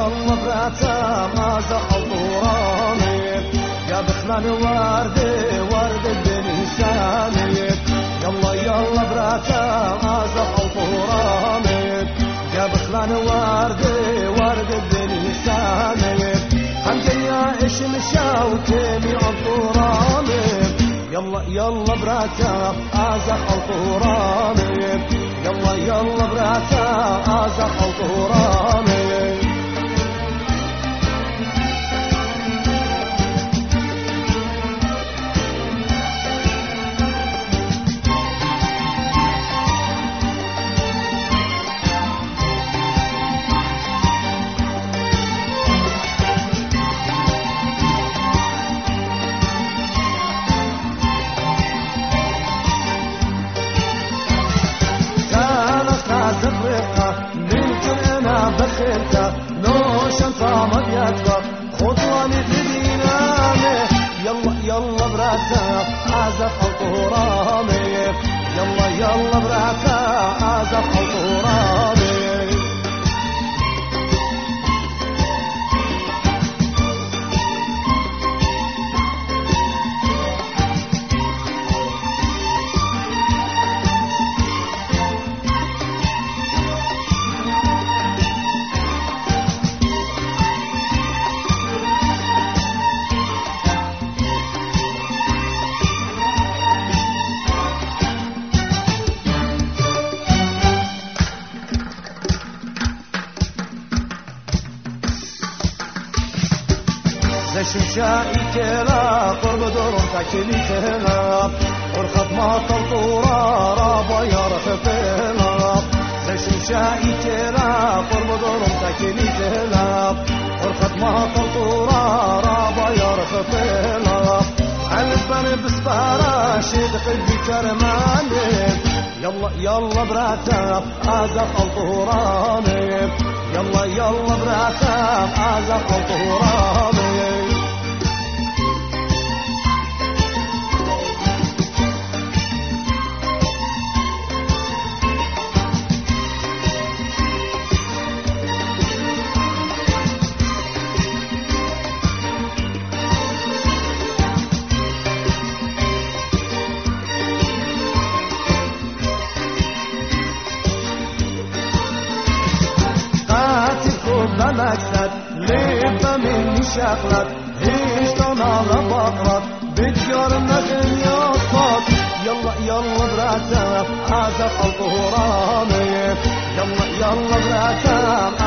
يلا براتم از الطوراني يا بخلان ورد الدنيساني يلا براتم از الطوراني يا بخلان ورد الدنيساني هم جاي ايش مشاوكني الطوراني يلا براتم از الطوراني يلا براتم از الطوراني بخلته نوشن طعمك يتبق خطواني في دينامي يلا براتها عزف الطورامي يلا براتها عزف الطورامي شمشائي كلا قرب دورم تاكلي كلا ورخط ما طلطورا رابا يرخفلا زي شمشائي كلا قرب دورم تاكلي كلا ورخط ما طلطورا رابا يرخفلا علبان بسبارا شد قلبي كرماني يلا براتا عزف الطوراني يلا براتا عزف الطوراني مقصد لبه مني شغلت هیچ دانالا بقرد بتجارم نخن يصفت يلا براتم عزف الطوراني يلا براتم